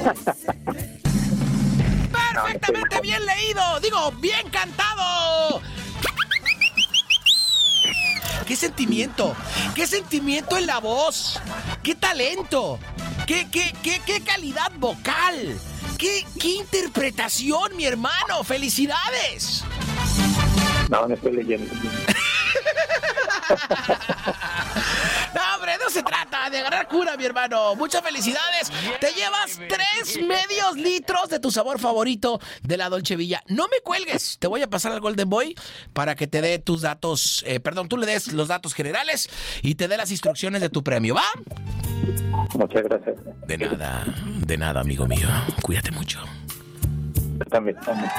Perfectamente bien leído, digo, bien cantado. ¡Qué sentimiento! ¡Qué sentimiento en la voz! ¡Qué talento! ¡Qué calidad vocal! ¡Qué interpretación, mi hermano! ¡Felicidades! No estoy leyendo. No, hombre, no se trata de agarrar cura, mi hermano. Muchas felicidades. Te llevas 3 medios litros de tu sabor favorito de la Dolce Villa. No me cuelgues. Te voy a pasar al Golden Boy para que te dé tus datos. Tú le des los datos generales y te dé las instrucciones de tu premio, ¿va? Muchas gracias. De nada, amigo mío. Cuídate mucho. También.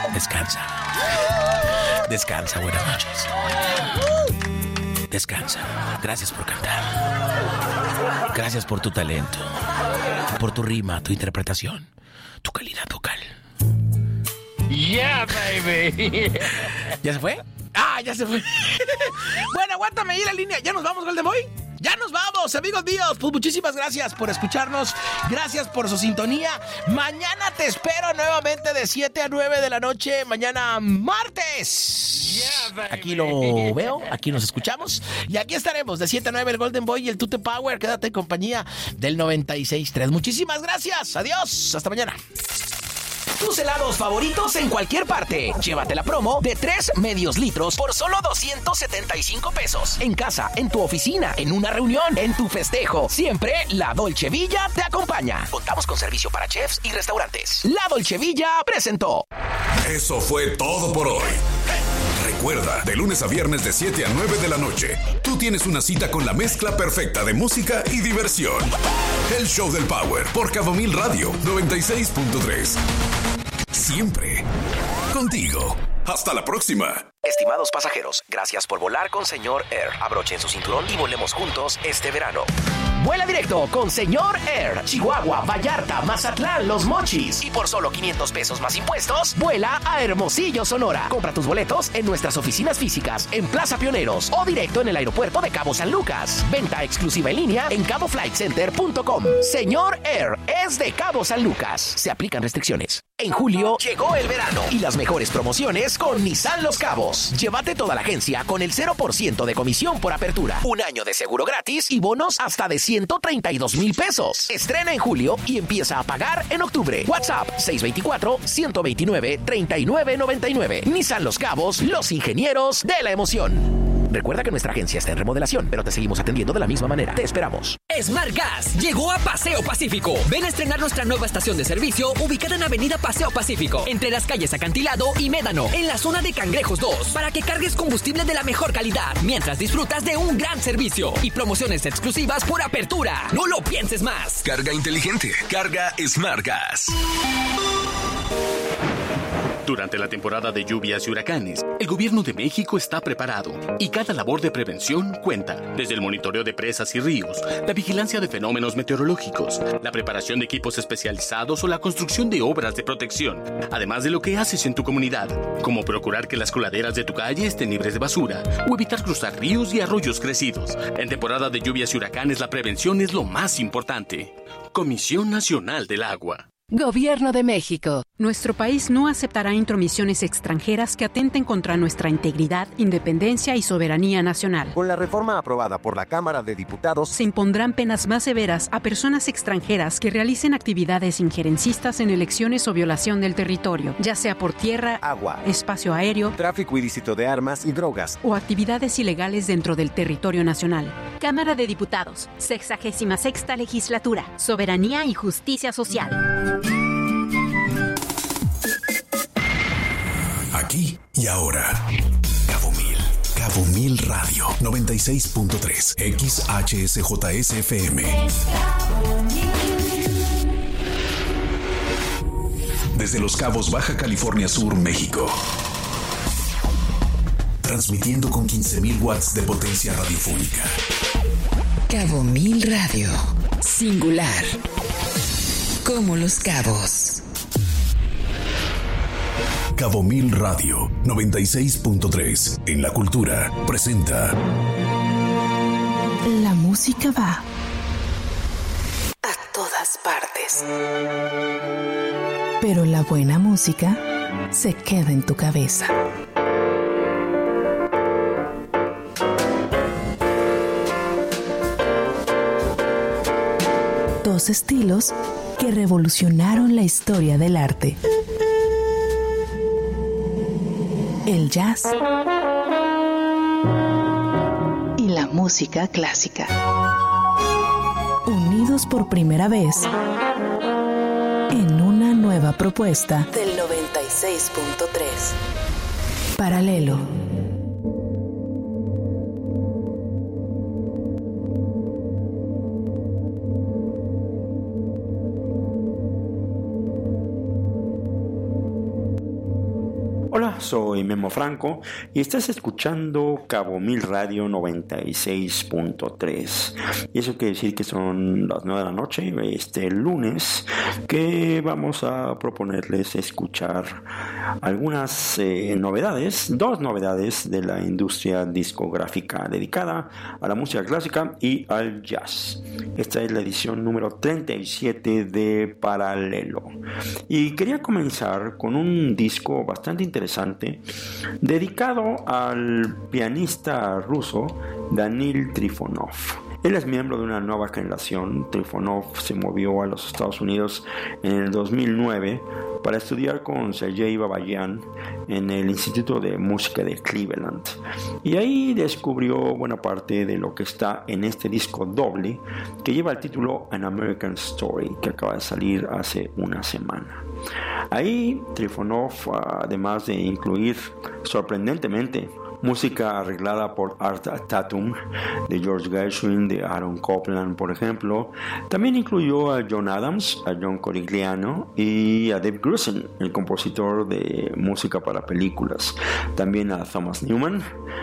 Descansa, buenas noches. Descansa. Gracias por cantar. Gracias por tu talento, por tu rima, tu interpretación, tu calidad vocal. Yeah, baby. ¿Ya se fue? Ya se fue. Bueno, aguántame ahí la línea. ¿Ya nos vamos, Golden Boy? Ya nos vamos, amigos míos. Pues muchísimas gracias por escucharnos. Gracias por su sintonía. Mañana te espero nuevamente de 7 a 9 de la noche. Mañana martes. Aquí lo veo, aquí nos escuchamos. Y aquí estaremos de 7 a 9 el Golden Boy y el Tute Power. Quédate en compañía del 96.3. Muchísimas gracias. Adiós. Hasta mañana. Tus helados favoritos en cualquier parte. Llévate la promo de 3 medios litros por solo 275 pesos. En casa, en tu oficina, en una reunión, en tu festejo. Siempre la Dolce Villa te acompaña. Contamos con servicio para chefs y restaurantes. La Dolce Villa presentó. Eso fue todo por hoy. Recuerda, de lunes a viernes de 7 a 9 de la noche, tú tienes una cita con la mezcla perfecta de música y diversión. El Show del Power por Cabo Mil Radio 96.3. Siempre contigo. Hasta la próxima. Estimados pasajeros, gracias por volar con Señor Air. Abrochen su cinturón y volemos juntos este verano. Vuela directo con Señor Air. Chihuahua, Vallarta, Mazatlán, Los Mochis. Y por solo 500 pesos más impuestos, vuela a Hermosillo, Sonora. Compra tus boletos en nuestras oficinas físicas en Plaza Pioneros o directo en el aeropuerto de Cabo San Lucas. Venta exclusiva en línea en caboflightcenter.com. Señor Air es de Cabo San Lucas. Se aplican restricciones. En julio llegó el verano y las mejores promociones con Nissan Los Cabos. Llévate toda la agencia con el 0% de comisión por apertura, 1 año de seguro gratis y bonos hasta de 132,000 pesos. Estrena en julio y empieza a pagar en octubre. WhatsApp 624-129-3999. Nissan Los Cabos, los ingenieros de la emoción. Recuerda que nuestra agencia está en remodelación, pero te seguimos atendiendo de la misma manera. Te esperamos. Smart Gas llegó a Paseo Pacífico. Ven a estrenar nuestra nueva estación de servicio ubicada en Avenida Paseo Pacífico, entre las calles Acantilado y Médano, en la zona de Cangrejos 2, para que cargues combustible de la mejor calidad, mientras disfrutas de un gran servicio y promociones exclusivas por apertura. No lo pienses más. Carga inteligente. Carga Smart Gas. Durante la temporada de lluvias y huracanes, el gobierno de México está preparado y cada labor de prevención cuenta. Desde el monitoreo de presas y ríos, la vigilancia de fenómenos meteorológicos, la preparación de equipos especializados o la construcción de obras de protección. Además de lo que haces en tu comunidad, como procurar que las coladeras de tu calle estén libres de basura o evitar cruzar ríos y arroyos crecidos. En temporada de lluvias y huracanes, la prevención es lo más importante. Comisión Nacional del Agua. Gobierno de México. Nuestro país no aceptará intromisiones extranjeras que atenten contra nuestra integridad, independencia y soberanía nacional. Con la reforma aprobada por la Cámara de Diputados, se impondrán penas más severas a personas extranjeras que realicen actividades injerencistas en elecciones o violación del territorio, ya sea por tierra, agua, espacio aéreo, tráfico ilícito de armas y drogas, o actividades ilegales dentro del territorio nacional. Cámara de Diputados, 66ª Legislatura, Soberanía y Justicia Social. Aquí y ahora. Cabo Mil Radio 96.3 XHSJSFM. Desde Los Cabos, Baja California Sur, México. Transmitiendo con 15,000 watts de potencia radiofónica. Cabo Mil Radio. Singular. Como Los Cabos. Cabo Mil Radio 96.3 en La Cultura presenta. La música va a todas partes. Pero la buena música se queda en tu cabeza. Dos estilos que revolucionaron la historia del arte. El jazz y la música clásica. Unidos por primera vez en una nueva propuesta del 96.3. Paralelo. Hola, soy Memo Franco y estás escuchando Cabo Mil Radio 96.3. Y eso quiere decir que son las 9 de la noche, este lunes, que vamos a proponerles escuchar algunas dos novedades de la industria discográfica dedicada a la música clásica y al jazz. Esta es la edición número 37 de Paralelo. Y quería comenzar con un disco bastante interesante dedicado al pianista ruso Danil Trifonov. Él es miembro de una nueva generación. Trifonov se movió a los Estados Unidos en el 2009 para estudiar con Sergei Babayan en el Instituto de Música de Cleveland. Y ahí descubrió buena parte de lo que está en este disco doble que lleva el título An American Story, que acaba de salir hace una semana. Ahí Trifonov, además de incluir sorprendentemente música arreglada por Art Tatum, de George Gershwin, de Aaron Copland, por ejemplo, también incluyó a John Adams, a John Corigliano y a Dave Grusin, el compositor de música para películas. También a Thomas Newman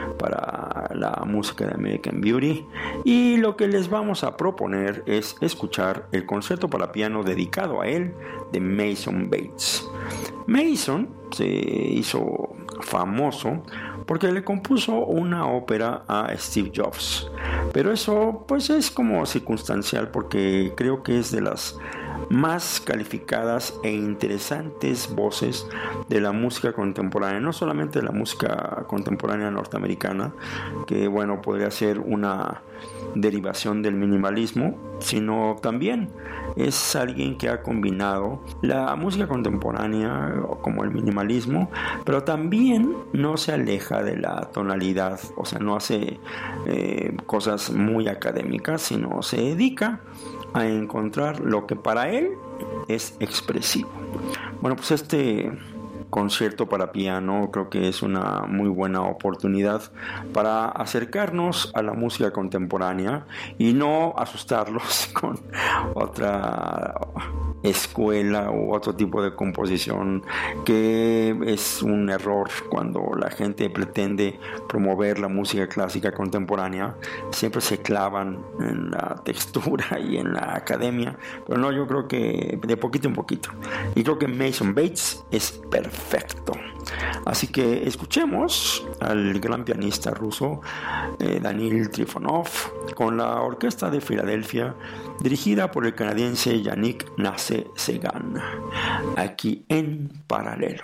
para la música de American Beauty. Y lo que les vamos a proponer es escuchar el concierto para piano dedicado a él de Mason Bates. Mason se hizo famoso porque le compuso una ópera a Steve Jobs, pero eso pues es como circunstancial, porque creo que es de las más calificadas e interesantes voces de la música contemporánea, no solamente de la música contemporánea norteamericana, que bueno, podría ser una derivación del minimalismo, sino también es alguien que ha combinado la música contemporánea como el minimalismo, pero también no se aleja de la tonalidad, o sea, no hace cosas muy académicas, sino se dedica a encontrar lo que para él es expresivo. Bueno, pues este concierto para piano creo que es una muy buena oportunidad para acercarnos a la música contemporánea y no asustarlos con otra escuela u otro tipo de composición, que es un error cuando la gente pretende promover la música clásica contemporánea. Siempre se clavan en la textura y en la academia, pero no, yo creo que de poquito en poquito, y creo que Mason Bates es perfecto. Así que escuchemos al gran pianista ruso Danil Trifonov con la Orquesta de Filadelfia, dirigida por el canadiense Yannick Nace-Segan, aquí en Paralelo.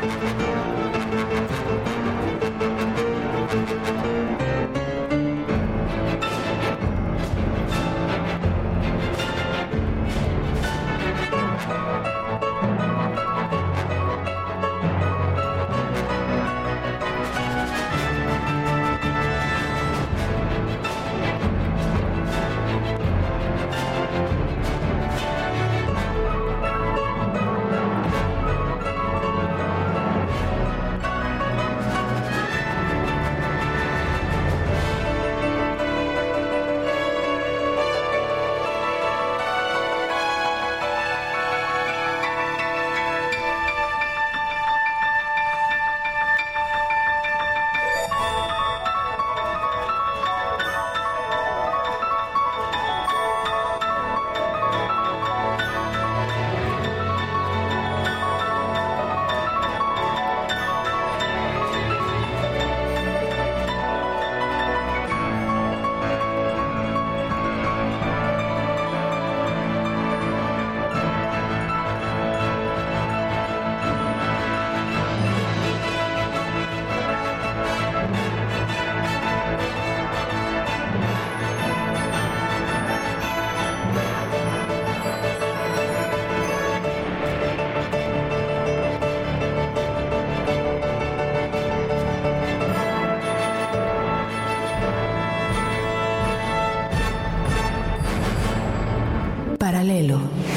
Paralelo.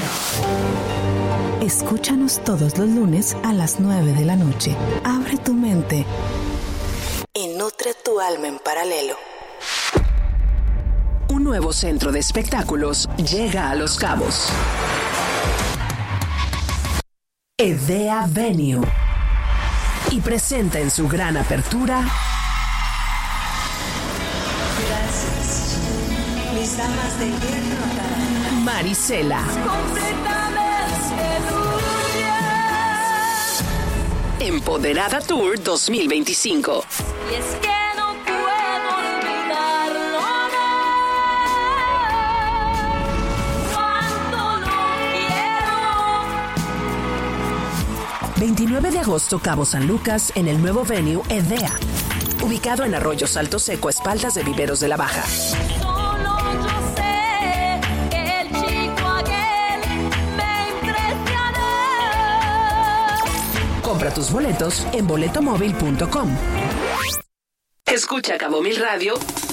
Escúchanos todos los lunes a las 9 de la noche. Abre tu mente y nutre tu alma en paralelo. Un nuevo centro de espectáculos llega a Los Cabos. Edea Venue. Y presenta en su gran apertura Mis damas de hierro atarán. Marisela. Empoderada Tour 2025. Y es que no puedo olvidarlo, no. Cuánto lo quiero. 29 de agosto, Cabo San Lucas, en el nuevo venue Edea, ubicado en Arroyo Salto Seco, a espaldas de Viveros de la Baja. Compra tus boletos en boletomóvil.com. Escucha Cabo Mil Radio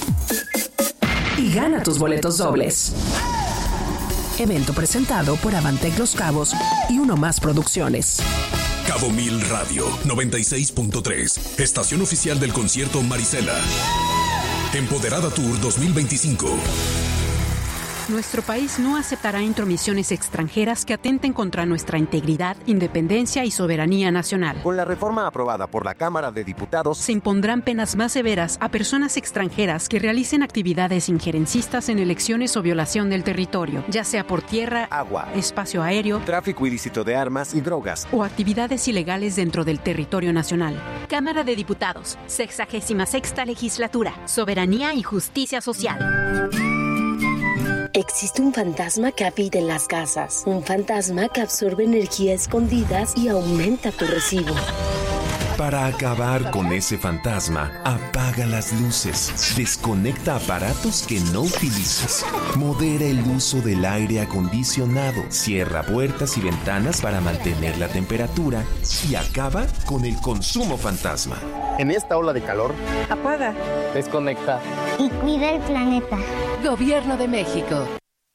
y gana tus boletos dobles. Evento presentado por Avantec Los Cabos y Uno Más Producciones. Cabo Mil Radio 96.3, estación oficial del concierto Marisela. Empoderada Tour 2025. Nuestro país no aceptará intromisiones extranjeras que atenten contra nuestra integridad, independencia y soberanía nacional. Con la reforma aprobada por la Cámara de Diputados, se impondrán penas más severas a personas extranjeras que realicen actividades injerencistas en elecciones o violación del territorio, ya sea por tierra, agua, espacio aéreo, tráfico ilícito de armas y drogas, o actividades ilegales dentro del territorio nacional. Cámara de Diputados, 66ª Legislatura, Soberanía y Justicia Social. Existe un fantasma que habita en las casas, un fantasma que absorbe energía escondidas y aumenta tu recibo. Para acabar con ese fantasma, apaga las luces, desconecta aparatos que no utilices, modera el uso del aire acondicionado, cierra puertas y ventanas para mantener la temperatura y acaba con el consumo fantasma. En esta ola de calor, apaga, desconecta y cuida el planeta. Gobierno de México.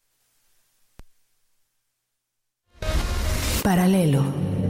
Paralelo.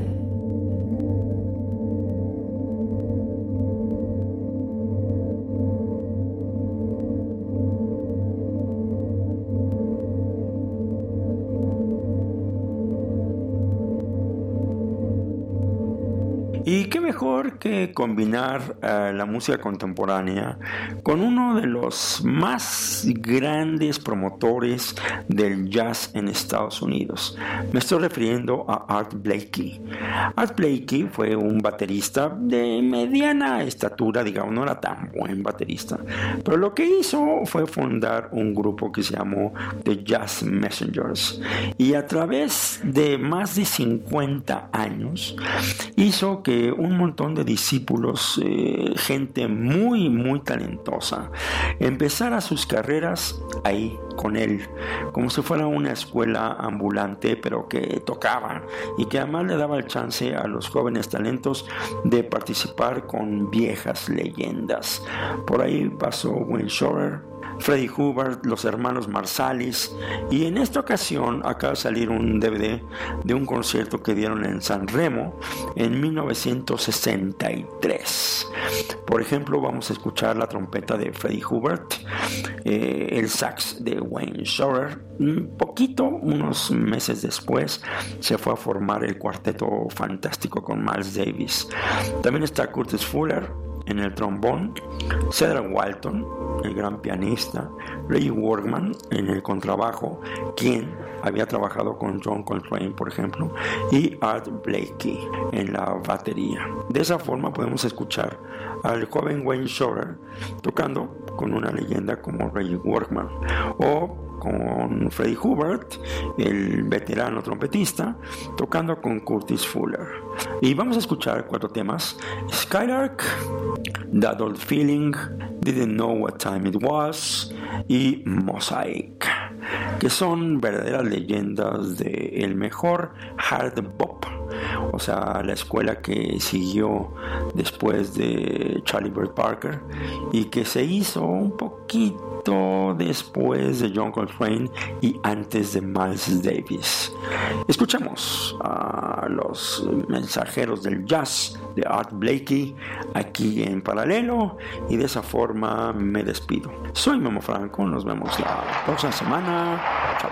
Y qué mejor que combinar la música contemporánea con uno de los más grandes promotores del jazz en Estados Unidos. Me estoy refiriendo a Art Blakey. Art Blakey fue un baterista de mediana estatura, digamos, no era tan buen baterista, pero lo que hizo fue fundar un grupo que se llamó The Jazz Messengers, y a través de más de 50 años hizo que un montón de discípulos, gente muy, muy talentosa, empezara sus carreras ahí con él, como si fuera una escuela ambulante, pero que tocaba y que además le daba el chance a los jóvenes talentos de participar con viejas leyendas. Por ahí pasó Wayne Shorter, Freddie Hubbard, los hermanos Marsalis, y en esta ocasión acaba de salir un DVD de un concierto que dieron en San Remo en 1963. Por ejemplo, vamos a escuchar la trompeta de Freddie Hubbard, el sax de Wayne Shorter. Unos meses después, se fue a formar el cuarteto fantástico con Miles Davis. También está Curtis Fuller en el trombón, Cedar Walton, el gran pianista, Ray Workman en el contrabajo, quien había trabajado con John Coltrane, por ejemplo, y Art Blakey en la batería. De esa forma podemos escuchar al joven Wayne Shorter tocando con una leyenda como Ray Workman, o con Freddie Hubbard, el veterano trompetista, tocando con Curtis Fuller. Y vamos a escuchar 4 temas: Skylark, That Old Feeling, Didn't Know What Time It Was y Mosaic, que son verdaderas leyendas del mejor hard bop, o sea, la escuela que siguió después de Charlie Bird Parker y que se hizo un poquito después de John Coltrane y antes de Miles Davis. Escuchamos a los mensajeros del jazz de Art Blakey aquí en paralelo, y de esa forma me despido. Soy Memo Franco, nos vemos la próxima semana. Chao.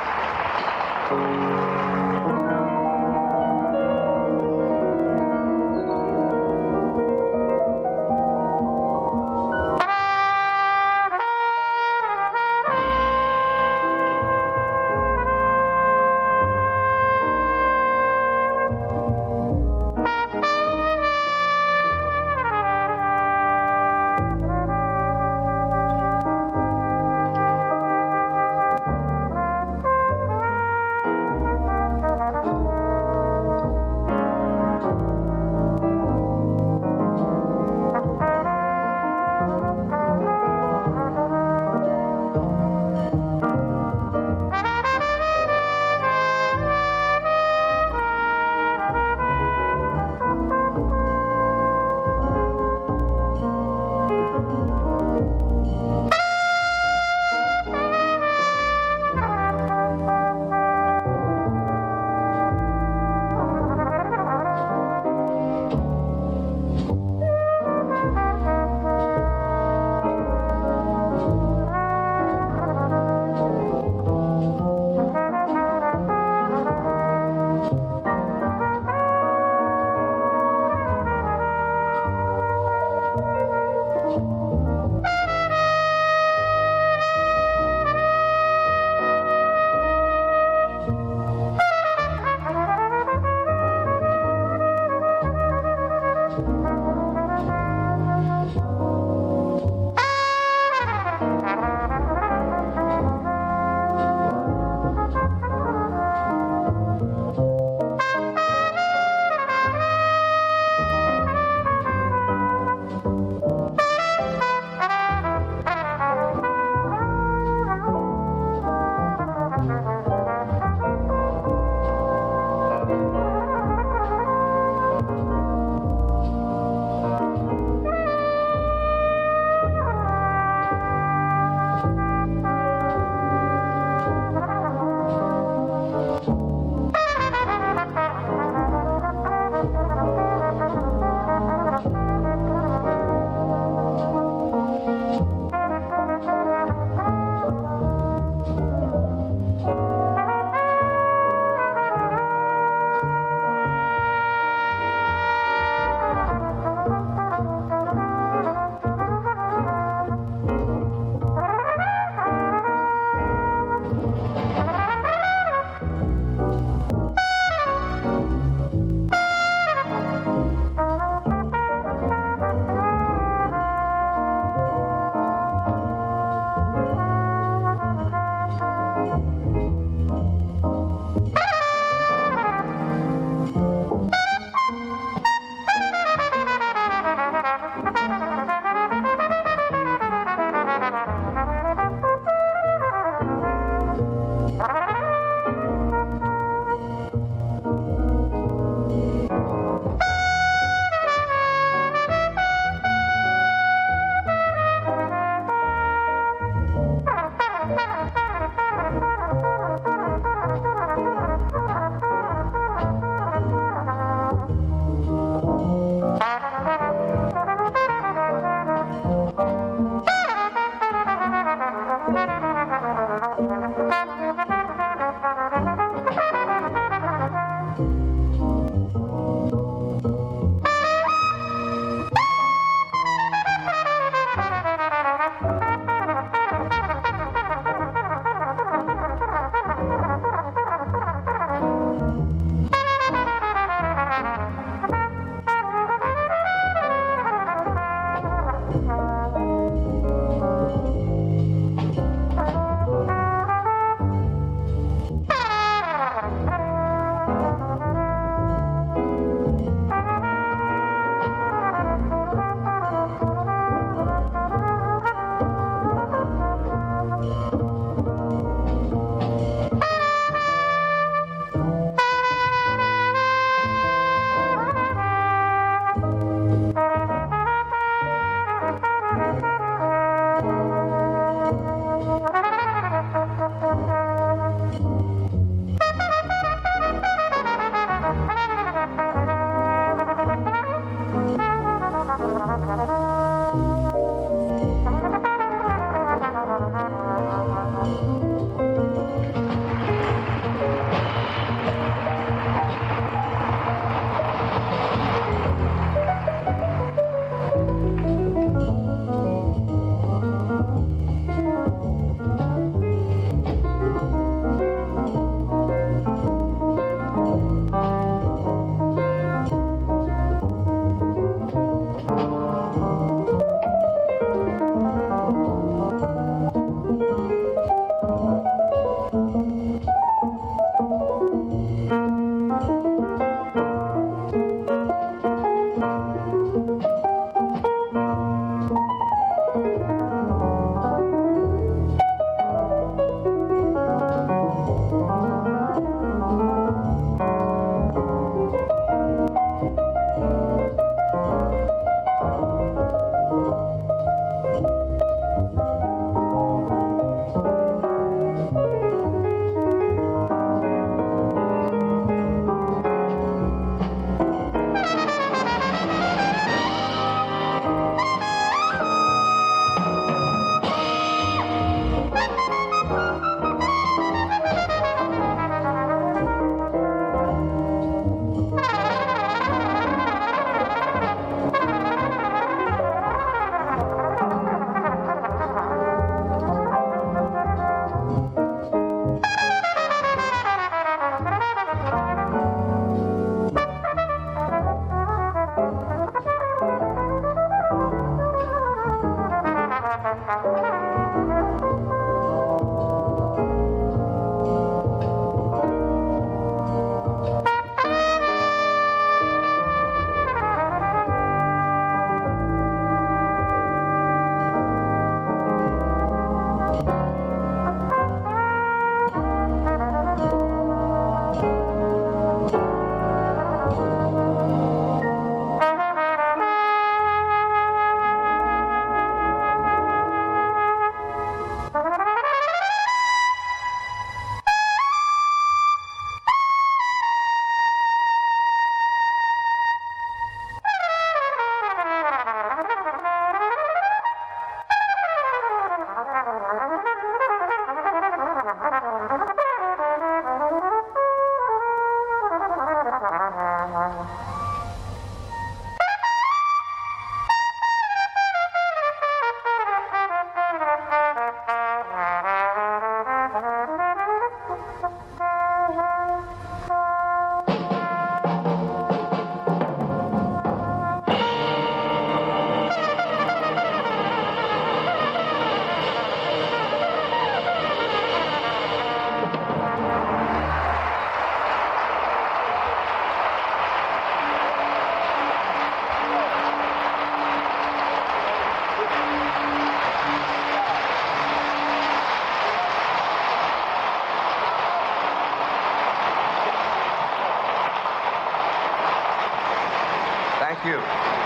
Thank you.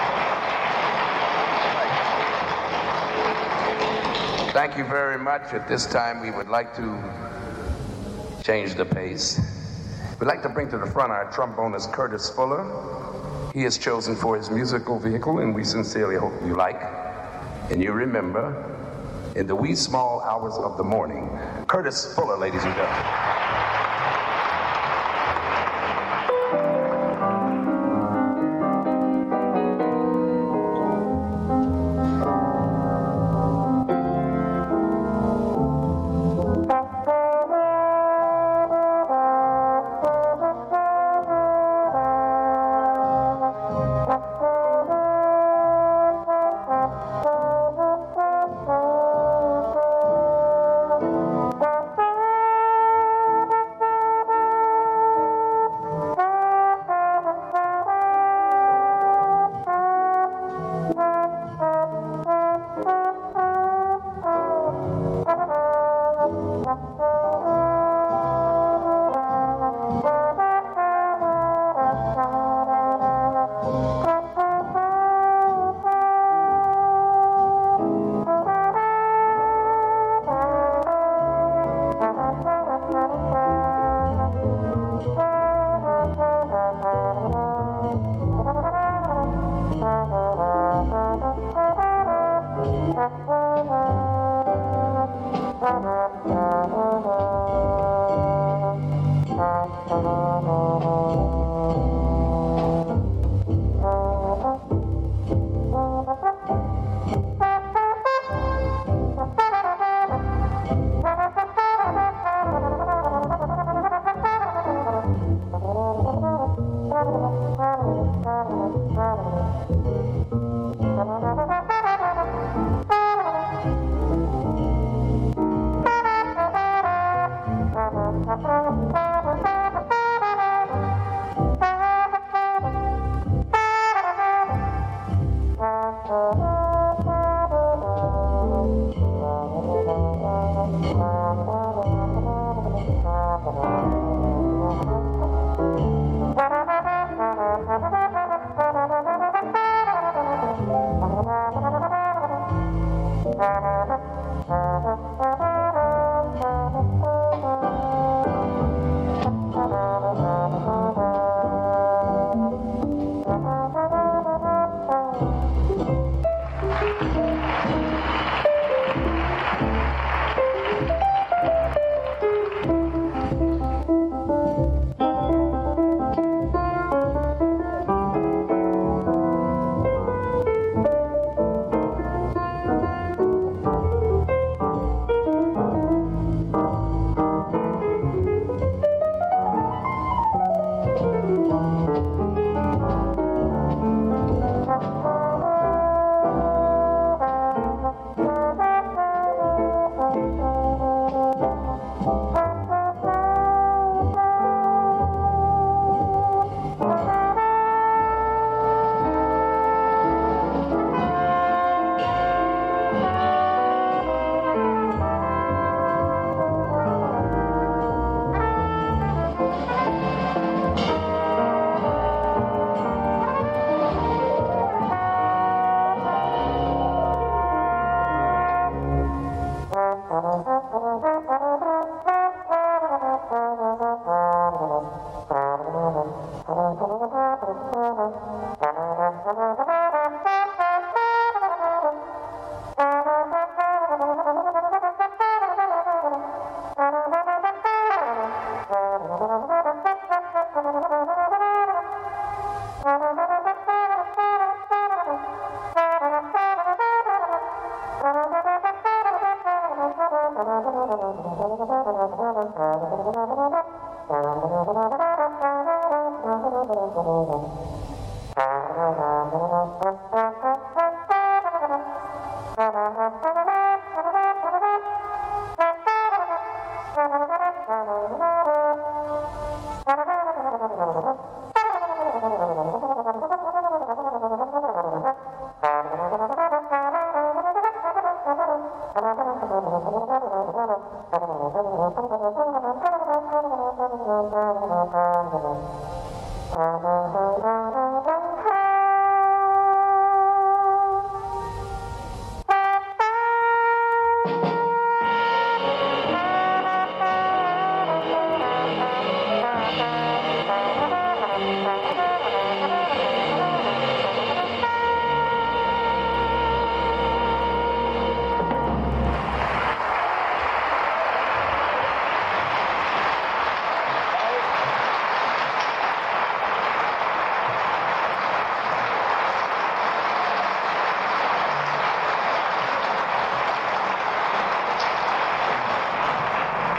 Thank you very much. At this time, we would like to change the pace. We'd like to bring to the front our trombonist, Curtis Fuller. He is chosen for his musical vehicle, and we sincerely hope you like and you remember, in the wee small hours of the morning, Curtis Fuller, ladies and gentlemen.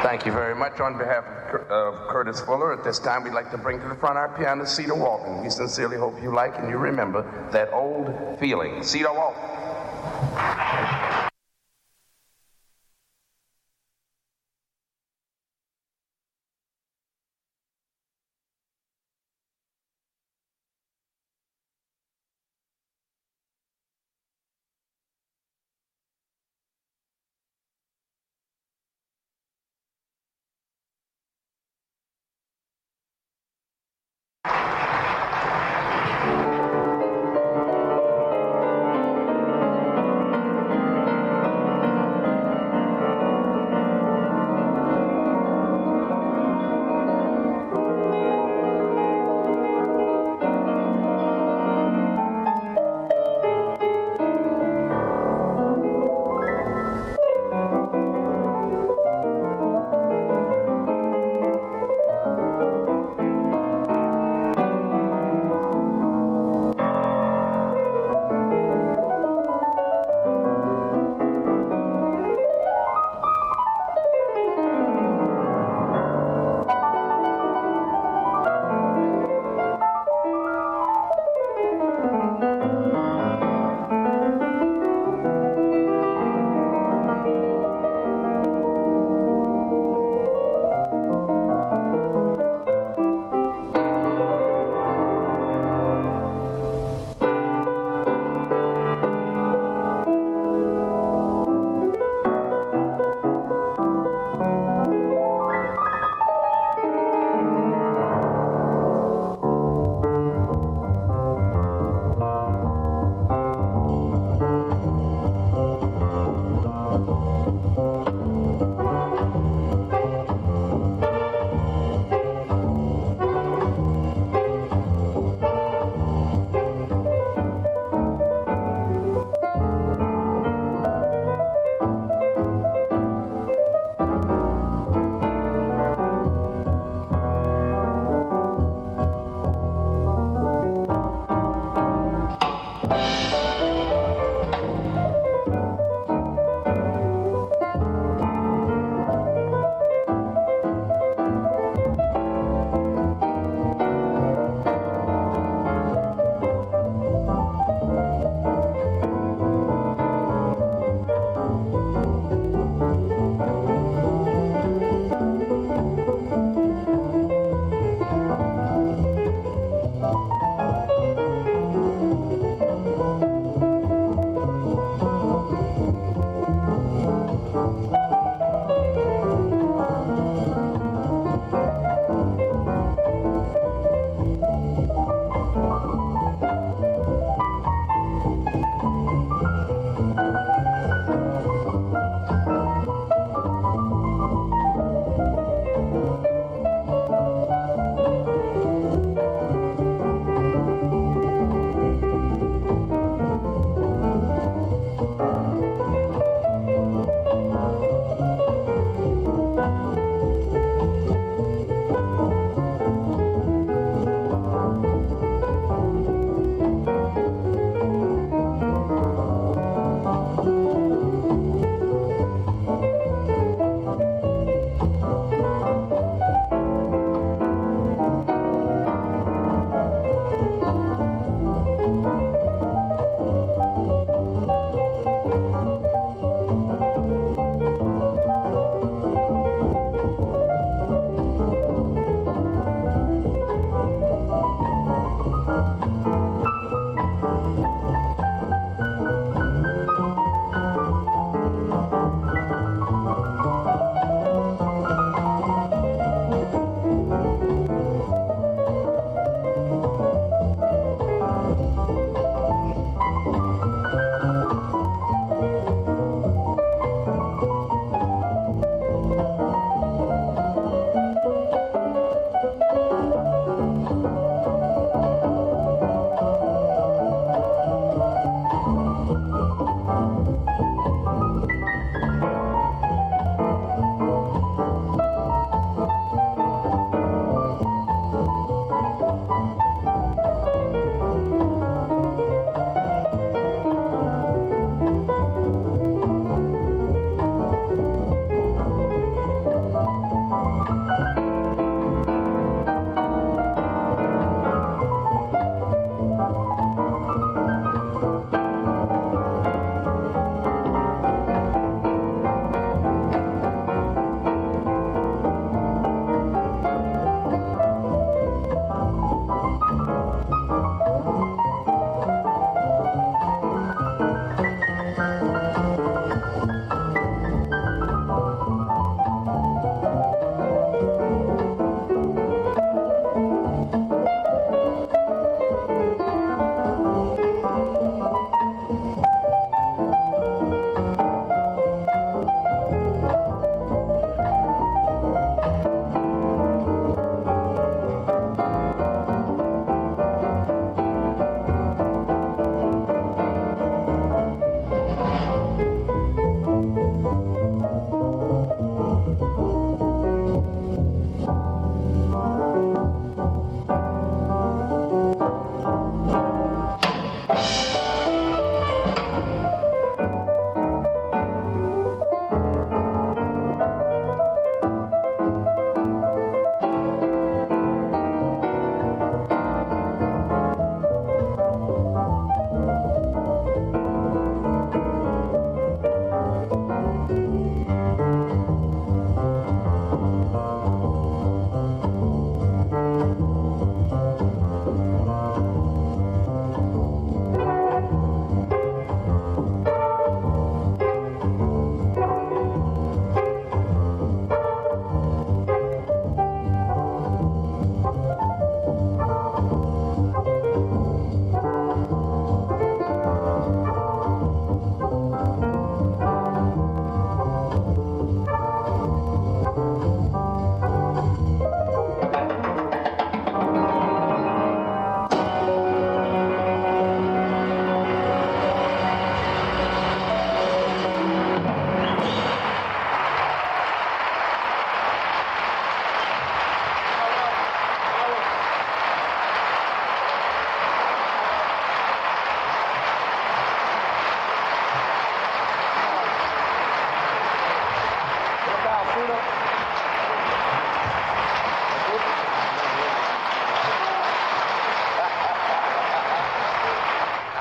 Thank you very much. On behalf of Curtis Fuller, at this time we'd like to bring to the front our pianist, Cedar Walton. We sincerely hope you like and you remember that old feeling. Cedar Walton.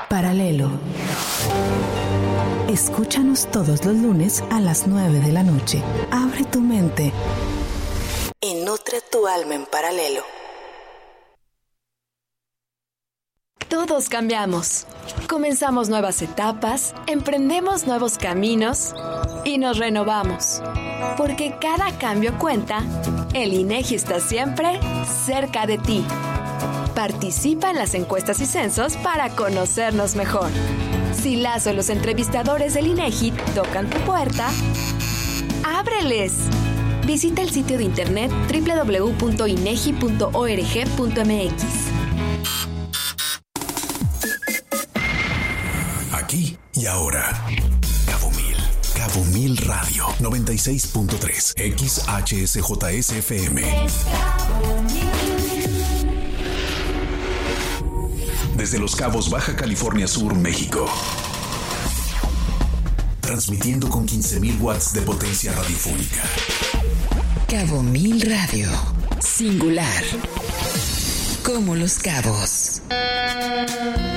Paralelo. Escúchanos todos los lunes a las 9 de la noche. Abre tu mente y nutre tu alma en paralelo. Todos cambiamos. Comenzamos nuevas etapas, emprendemos nuevos caminos y nos renovamos. Porque cada cambio cuenta, el INEGI está siempre cerca de ti. Participa en las encuestas y censos para conocernos mejor. Si las o los entrevistadores del INEGI tocan tu puerta, ¡ábreles! Visita el sitio de internet www.inegi.org.mx. Aquí y ahora. Cabo Mil Radio 96.3 XHSJSFM. Desde Los Cabos, Baja California Sur, México. Transmitiendo con 15,000 watts de potencia radiofónica. Cabo Mil Radio. Singular. Como Los Cabos.